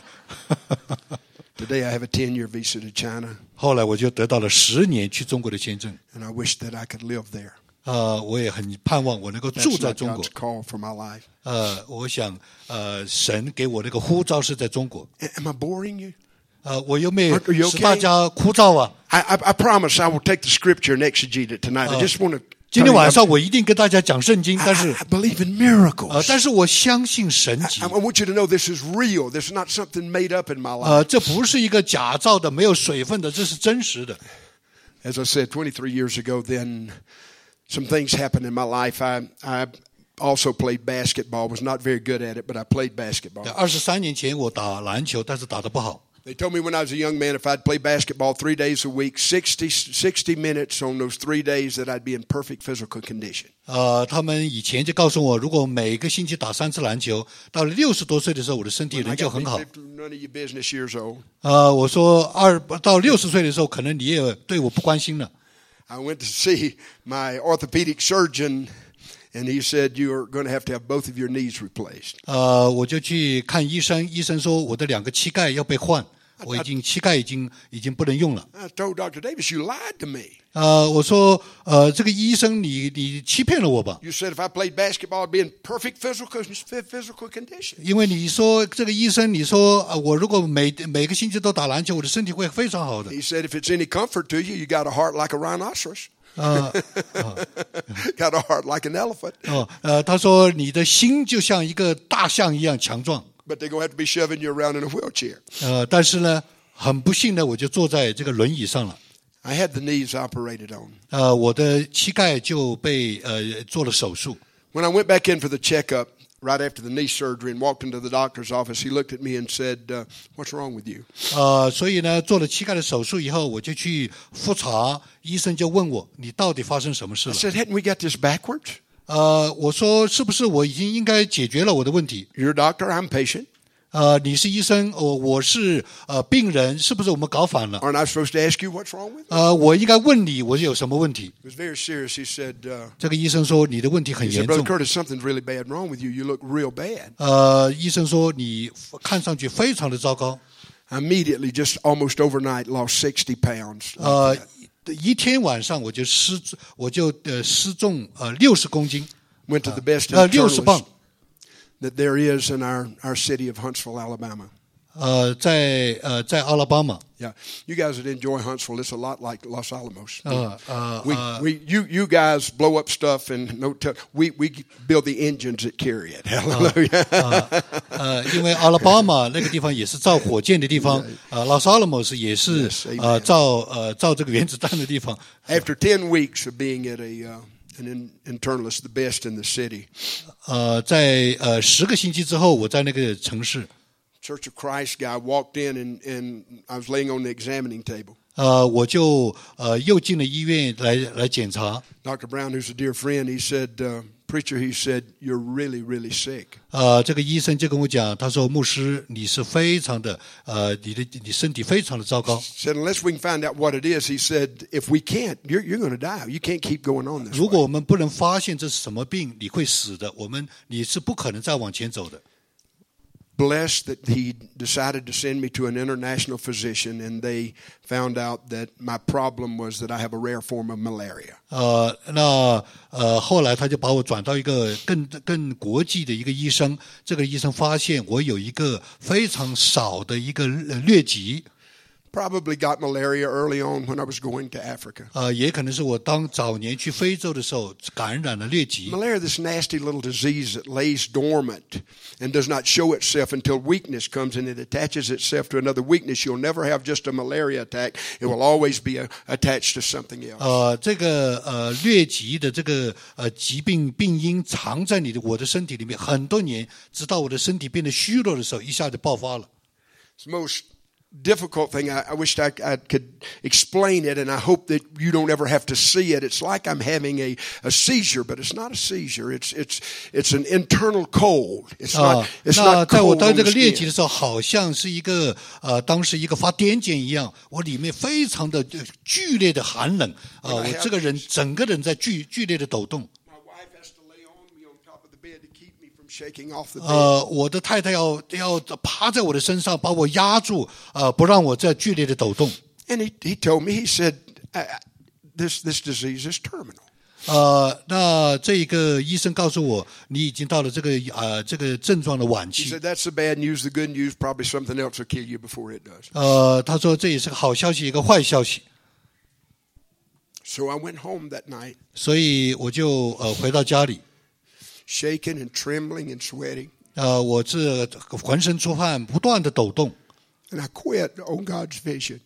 Today I have a 10-year visa to China, 后来我就得到了10年去中国的签证。 and I wish that I could live there. 我也很盼望我能够 That's 住在 not 中国 God's。call for my life. 我想神给我那个呼召是在中国。 Am I boring you? 我又没有 Are you okay? 使大家枯燥啊。 I promise I will take the scripture and exegete it tonight. I just want to. 今天晚上我一定跟大家讲圣经，但是 I believe in miracles. 但是我相信神迹 I。want you to know this is real. This is not something made up in my life. 这不是一个假造的、没有水分的，这是真实的。 As I said, 23 years ago, then some things happened in my life. I also played basketball. Was not very good at it, but I played basketball. 23年前我打篮球，但是打得不好。 They told me when I was a young man if I'd play basketball 3 days a week, 60 minutes on those 3 days, that I'd be in perfect physical condition. 他们以前就告诉我，如果每个星期打3次篮球，到了60多岁的时候，我的身体 I 仍旧 got 很好。 none of your business years old. 我说到60岁的时候，可能你也对我不关心了。 I went to see my orthopedic surgeon, and he said, you are going to have both of your knees replaced. 我就去看医生，医生说我的2个膝盖要被换，我膝盖已经不能用了。 I told Dr. Davis, you lied to me. 我说这个医生你欺骗了我吧？ You said if I played basketball, I'd be in perfect physical condition. 因为你说这个医生，你说我如果每个星期都打篮球，我的身体会非常好的。 He said, if it's any comfort to you, you got a heart like a rhinoceros. Got a heart like an elephant. 他说你的心就像一个大象一样强壮。 But they're going to have to be shoving you around in a wheelchair. 但是呢，很不幸的，我就坐在这个轮椅上了。 I had the knees operated on. 我的膝盖就被做了手术。 When I went back in for the checkup right after the knee surgery and walked into the doctor's office, he looked at me and said, what's wrong with you? 所以呢，做了膝盖的手術以後，我就去複查，醫生就問我：你到底發生什麼事 I 了？ said, hadn't we got this backwards? 我說：是不是我已經應該解決了我的問題？ You're a doctor, I'm patient. 你是醫生，我是病人，是不是我們搞反了？ Aren't I supposed to ask you what's wrong with me? 我應該問你我有什麼問題？ It was very serious. He said, 這個醫生說你的問題很 he said, 嚴 Brother 重。 Curtis, something's really bad wrong with you. You look real bad. 醫生說你看上去非常的糟糕。 I immediately, just almost overnight, lost 60 pounds. 一天晚上我就失重60公斤， Went to the best 60磅 internist that there is in our city of Huntsville, Alabama. 在阿拉巴马。 Yeah, you guys that enjoy Huntsville, it's a lot like Los Alamos. ， You guys blow up stuff and we build the engines that carry it. Hallelujah. 因为阿拉巴马那个地方也是造火箭的地方，Los Alamos 也是 Yes, amen. 造这个原子弹的地方。 After 10 weeks of being at an internalist, the best in the city. 在10个星期之后，我在那个城市。 Church of Christ guy walked in and I was laying on the examining table. 我就又进了医院来检查。 Dr. Brown, who's a dear friend, he said, preacher, he said, you're really, really sick. 这个医生就跟我讲，他说牧师，你是非常的你身体非常的糟糕。 Said unless we can find out what it is, he said, if we can't, you're going to die. You can't keep going on this way. 如果我们不能发现这是什么病，你会死的。你是不可能再往前走的。 Blessed that he decided to send me to an international physician, and they found out that my problem was that I have a rare form of malaria. 后来他就把我转到一个更国际的一个医生，这个医生发现我有一个非常少的一个疟疾。 Probably got malaria early on when I was going to Africa. 也可能是我早年去非洲的时候感染了疟疾。 Malaria, this nasty little disease that lays dormant and does not show itself until weakness comes and it attaches itself to another weakness. You'll never have just a malaria attack. It will always be attached to something else. 这个疟疾的这个疾病病因藏在我的身体里面很多年，直到我的身体变得虚弱的时候，一下就爆发了。 It's most difficult thing. I wished I could explain it, and I hope that you don't ever have to see it. It's like I'm having a seizure, but it's not a seizure. It's an internal cold. It's not cold. 在我得这个疟疾的时候，好像是一个当时一个发癫痫一样，我里面非常的剧烈的寒冷我这个人整个人在剧烈的抖动。我的太太要趴在我的身上，把我压住，不让我再剧烈的抖动。 And he told me, he said, this disease is terminal. 那这个医生告诉我，你已经到了这个症状的晚期。 He said, that's the bad news. The good news, probably something else will kill you before it does. 他说这也是个好消息，一个坏消息。 So I went home that night. 所以我就回到家里。 Shaking and trembling and sweating. 我是浑身出汗，不断的抖动。 And I quit on God's vision.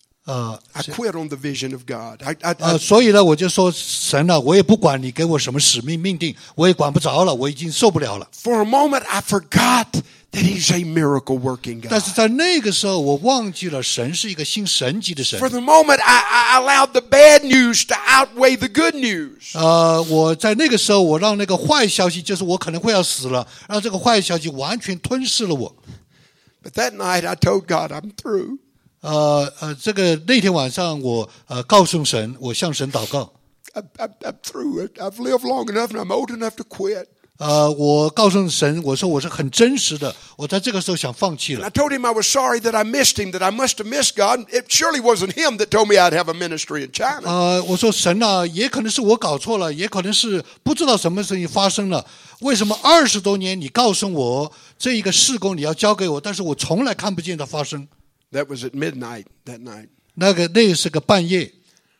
I quit on the vision of God. 所以呢，我就说神啊，我也不管你给我什么使命命定，我也管不着了，我已经受不了了。 For a moment, I forgot that He's a miracle working God. 但是在那个时候，我忘记了神是一个行神迹的神。 For the moment, I allowed the bad news to outweigh the good news. 我在那个时候，我让那个坏消息，就是我可能会要死了，让这个坏消息完全吞噬了我。 But that night, I told God, I'm through. 那天晚上我告诉神，我向神祷告。 I'm through it. I've lived long enough, and I'm old enough to quit. 我告诉神，我说我是很真实的，我在这个时候想放弃 And 了。 I told him I was sorry that I missed him, that I must have missed God. It surely wasn't him that told me I'd have a ministry in China. 我说神啊，也可能是我搞错了，也可能是不知道什么事情发生了。为什么20多年你告诉我这一个事工你要交给我，但是我从来看不见它发生？ That was at midnight that night. 那是个半夜。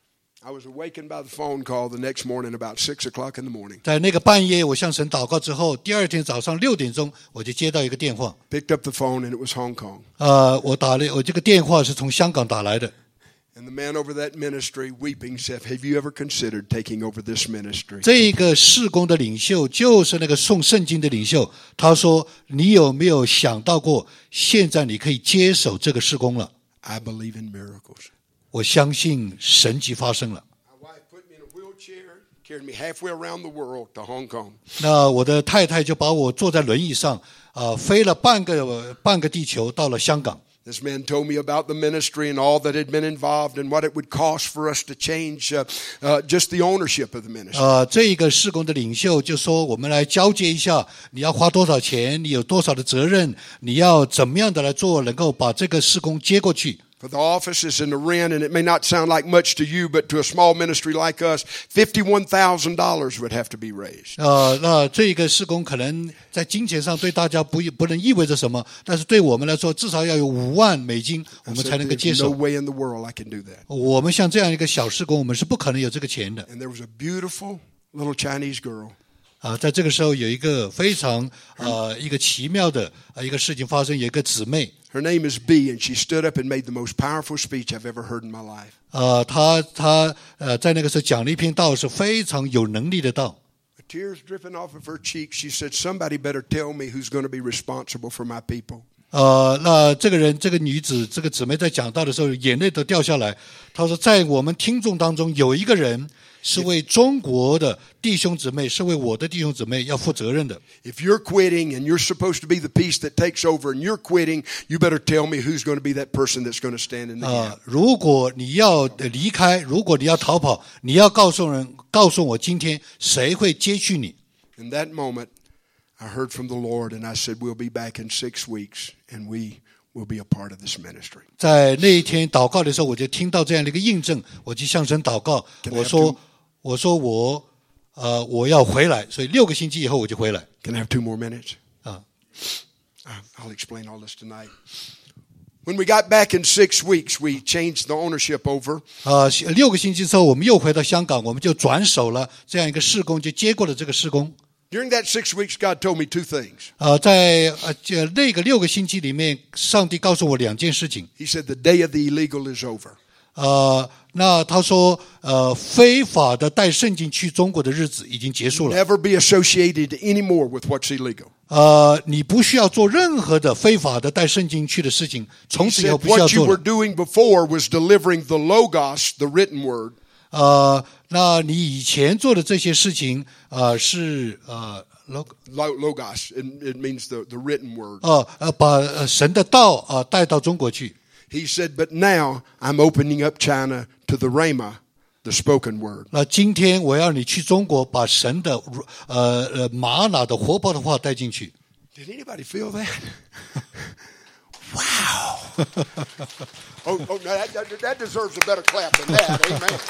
I was awakened by the phone call the next morning about 6 o'clock in the morning. 在那个半夜，我向神祷告之后，第二天早上6点钟，我就接到一个电话。 Picked up the phone and it was Hong Kong. 我这个电话是从香港打来的。 And the man over that ministry weeping said, "Have you ever considered taking over this ministry?" 这个事工的领袖就是那个诵圣经的领袖，他说：“你有没有想到过，现在你可以接手这个事工了？” I believe in miracles. 我相信神迹发生了。 My wife put me in a wheelchair, carried me halfway around the world to Hong Kong. 那我的太太就把我坐在轮椅上，飞了半个地球到了香港。 This man told me about the ministry and all that had been involved and what it would cost for us to change just the ownership of the ministry. 这一个事工的领袖就说：“我们来交接一下，你要花多少钱，你有多少的责任，你要怎么样的来做，能够把这个事工接过去。” For the offices and the rent, and it may not sound like much to you, but to a small ministry like us, $51,000 would have to be raised. 那这个事工可能在金钱上对大家不能意味着什么，但是对我们来说，至少要有5万美金，我们才能够接 No 受。 way in the world I can do that. 我们像这样一个小事工，我们是不可能有这个钱的。 And there was a beautiful little Chinese girl. 在这个时候有一个非常一个奇妙的一个事情发生，有一个姊妹。 Her name is B, and she stood up and made the most powerful speech I've ever heard in my life. 她在那个时候讲了一篇道，是非常有能力的道。 Tears dripping off of her cheeks. She said, "Somebody better tell me who's going to be responsible for my people." 那这个女子，这个姊妹在讲道的时候，眼泪都掉下来。她说，在我们听众当中有一个人是为中国的弟兄姊妹，是为我的弟兄姊妹要负责任的。 If you're quitting and you're supposed to be the peace that takes over and you're quitting, you better tell me who's going to be that person that's going to stand in the gap. 如果你要离开，如果你要逃跑，你要告诉我今天谁会接续你。 In that moment, I heard from the Lord and I said, we'll be back in 6 weeks and we will be a part of this ministry. 在那一天祷告的时候，我就听到这样的一个印证，我就向神祷告，我说我要回来，所以6个星期以后我就回来。 Can I have 2 more minutes? 啊 I'll explain all this tonight. When we got back in 6 weeks, we changed the ownership over. 6个星期之后，我们又回到香港，我们就转手了这样一个事工，就接过了这个事工。 During that 6 weeks, God told me 2 things. 在那个6个星期里面，上帝告诉我2件事情。 He said, the day of the illegal is over. 那他说，非法的带圣经去中国的日子已经结束了。 Never be associated anymore with what's illegal. 你不需要做任何的非法的带圣经去的事情，从 He 此以后 said, 不需要 what you 做 were 了。 doing before was delivering the logos, the written word. 那你以前做的这些事情，是 Logos, it means the written word. 把神的道带到中国去。 He said, but now I'm opening up China to the Rhema, the spoken word. 那今天我要你去中国，把神的玛瑙的活泼的话带进去。 Did anybody feel that? Wow. Oh, that deserves a better clap than that. Amen.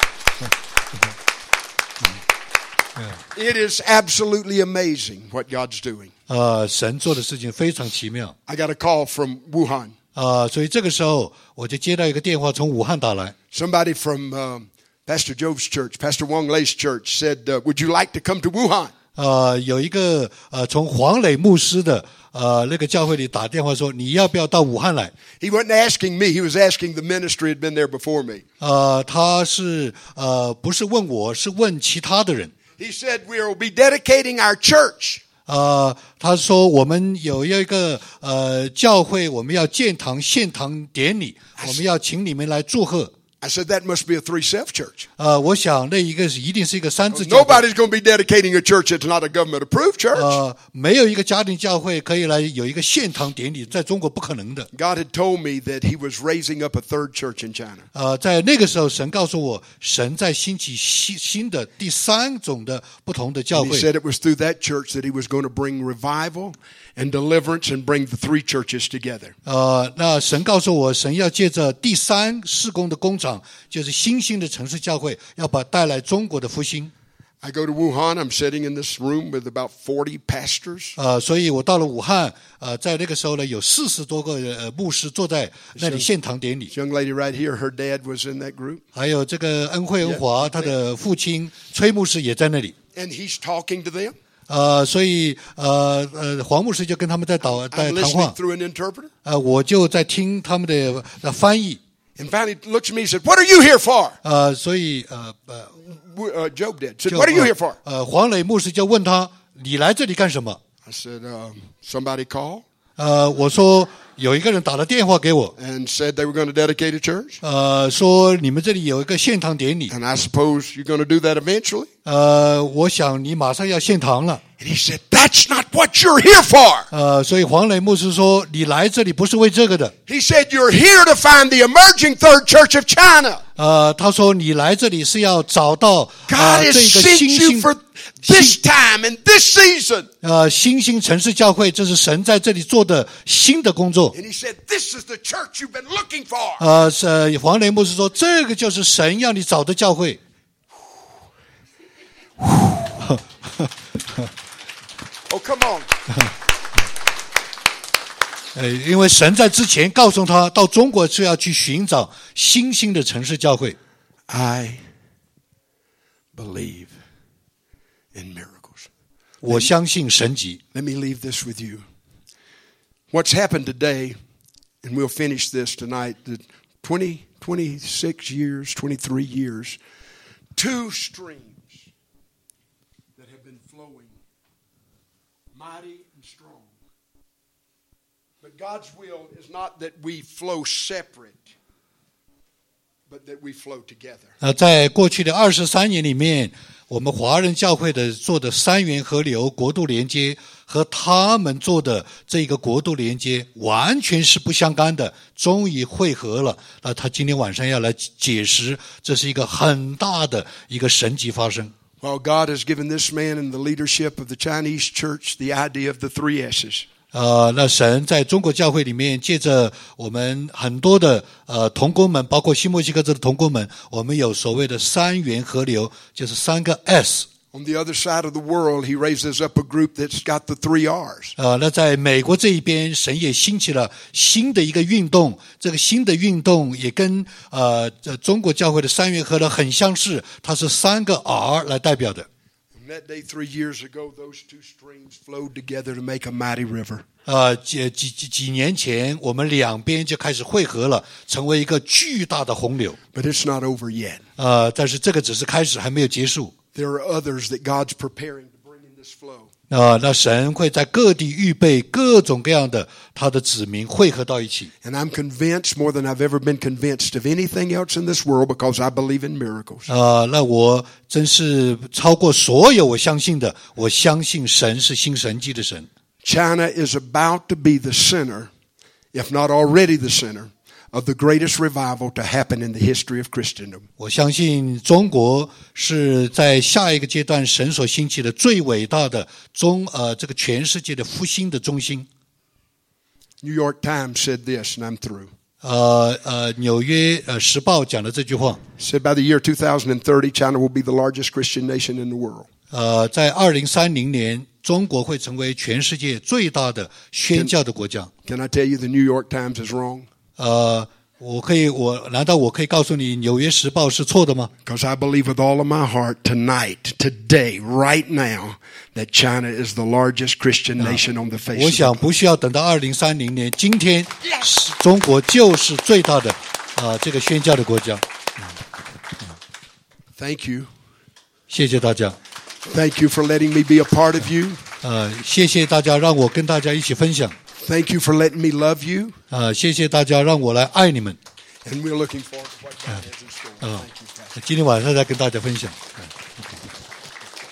It is absolutely amazing what God's doing. 神做的事情非常奇妙。 I got a call from Wuhan. 所以这个时候我就接到一个电话，从武汉打来。 Somebody from Pastor Jove's church, Pastor Wang Lei's church, said, would you like to come to Wuhan? 有一个从黄磊牧师的那个教会里打电话说，你要不要到武汉来？ He wasn't asking me. He was asking the ministry had been there before me. 他是不是问我，是问其他的人。 He said, we will be dedicating our church. 他说我们有一个教会，我们要建堂献堂典礼，我们要请你们来祝贺。 I said, that must be a 3-self church. 我想那一个一定是一个3字教会。 Nobody's going to be dedicating a church that's not a government-approved church. 没有一个家庭教会可以来有一个献堂典礼，在中国不可能的。 God had told me that he was raising up a 3rd church in China. 在那个时候，神告诉我，神在兴起新的第3种的不同的教 He 会。 said it was through that church that he was going to bring revival and deliverance and bring the 3 churches together. 那神告诉我，神要借着第3事工的工厂，就是新兴的城市教会，要把带来中国的复兴。 I go to Wuhan. I'm sitting in this room with about 40 pastors. 所以我到了武汉，在那个时候呢，有40多个牧师坐在那里献堂典礼。 This young lady right here, her dad was in that group. 还有这个恩惠恩华，他的父亲崔牧师也在那里。 And he's talking to them. 所以黄牧师就跟他们在谈 I'm listening 话。 through an interpreter. 我就在听他们的翻译。 And finally looks at me and said, what are you here for? 所以 Job did. Said, what are you here for? 黄磊牧师就问他，你来这里干什么？ I said, somebody called 我说有一个人打了电话给我， and said they were going to dedicate a church. 说你们这里有一个献堂典礼， And I suppose you're going to do that eventually. 我想你马上要献堂了。 And he said, that's not what you're here for. 所以黄磊牧师说，你来这里不是为这个的。 He said, you're here to find the emerging 3rd church of China. 他说你来这里是要找到 God 这 has 个 sent 新 you 兴 for this time and this season. 新兴城市教会，这是神在这里做的新的工作。 And he said, this is the church you've been looking for. 黄磊牧师说，这个就是神要你找的教会。 Oh, come on. 因为神在之前告诉他，到中国是要去寻找新兴的城市教会。 I believe in miracles. 我相信神迹。 Let me leave this with you. What's happened today, and we'll finish this tonight, the 26 years, 23 years two streams that have been flowing, mighty and strong. But God's will is not that we flow separate, but that we flow together. 在过去的23年里面，我们华人教会的做的三元河流国度连接和他们做的这个国度连接完全是不相干的，终于汇合了。那他今天晚上要来解释，这是一个很大的一个神迹发生。 Well, God has given this man in the leadership of the Chinese church the idea of the 3 S's. 那神在中国教会里面，借着我们很多的同工们，包括新墨西哥州的同工们，我们有所谓的三元河流，就是3个 S。 On the other side of the world, he raises up a group that's got the 3 R's. 那在美国这一边，神也兴起了新的一个运动，这个新的运动也跟中国教会的三元河流很相似，它是3个 R 来代表的。 And that day 3 years ago, those two streams flowed together to make a mighty river. 几年前，我们两边就开始汇合了，成为一个巨大的洪流。 But it's not over yet. 但是这个只是开始，还没有结束。 There are others that God's preparing to bring in this flow. 那神会在各地预备各种各样的他的子民汇合到一起。 And I'm convinced more than I've ever been convinced of anything else in this world because I believe in miracles. 那我真是超过所有我相信的，我相信神是新神迹的神。 China is about to be the center, if not already the center, of the greatest revival to happen in the history of Christendom. 我相信中国是在下一个阶段神所兴起的最伟大的这个全世界的复兴的中心。 New York Times said this, and I'm through. 纽约时报讲的这句话。 Said by the year 2030, China will be the largest Christian nation in the world. 在2030年，中国会成为全世界最大的宣教的国家。 Can I tell you the New York Times is wrong? 难道我可以告诉你《纽约时报》是错的吗？ Because I believe with all of my heart tonight, today, right now, that China is the largest Christian nation on the face 我 of the 想 earth. 不需要等到2030年，今天中国就是最大的这个宣教的国家。 Thank you. 谢谢大家。 Thank you for letting me be a part of you. 谢谢大家让我跟大家一起分享。 Thank you for letting me love you. 谢谢大家让我来爱你们。 And we're looking forward to what God has in store. Thank you, Pastor. 今天晚上再跟大家分享。